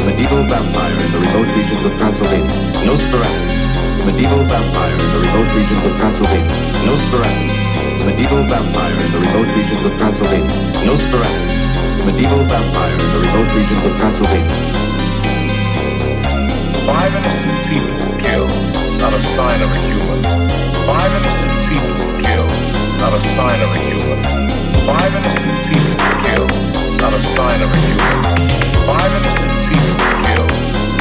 medieval vampire in the remote regions of Transylvania. Nosferatu, medieval vampire in the remote regions of Transylvania. Nosferatu, medieval vampire in the remote regions of Transylvania. Nosferatu, medieval vampire in the remote regions of Transylvania. 5 innocent people killed, not a sign of a human. 5 innocent people killed, not a sign of a human. 5 innocent people killed, not a sign of a human. 5 innocent people killed.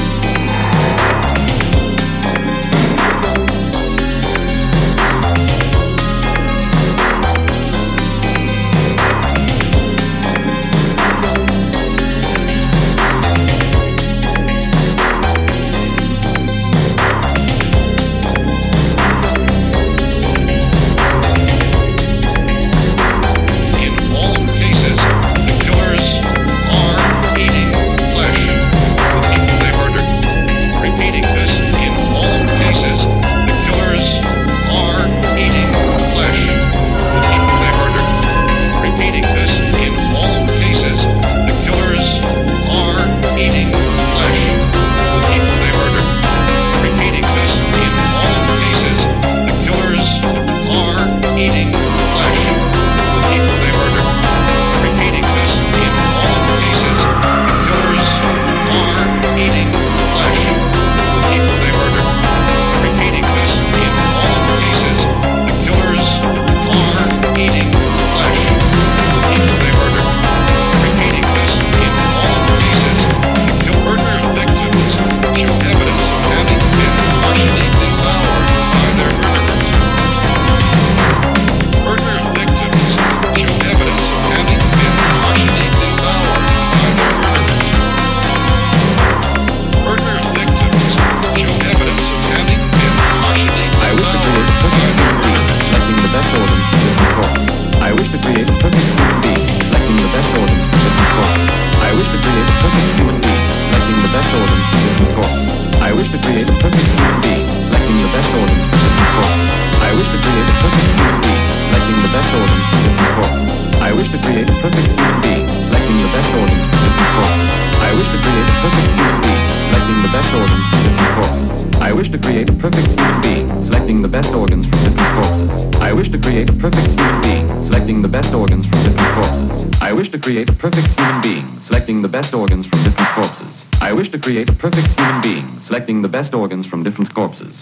I wish to create a perfect human being, selecting the best organs from different corpses. I wish to create a perfect human being, selecting the best organs from different corpses.